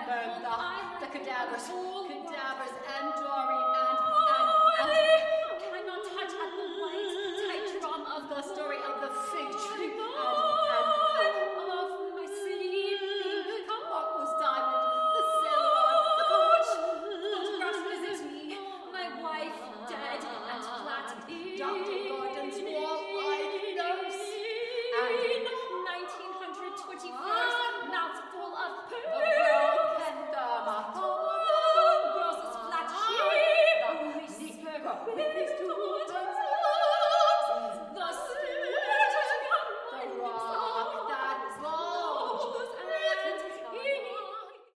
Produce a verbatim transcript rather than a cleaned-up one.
burn the, the cadavers, cadavers, and Doreen, and, and, and, cannot touch at the white, tight drum of the story of the fig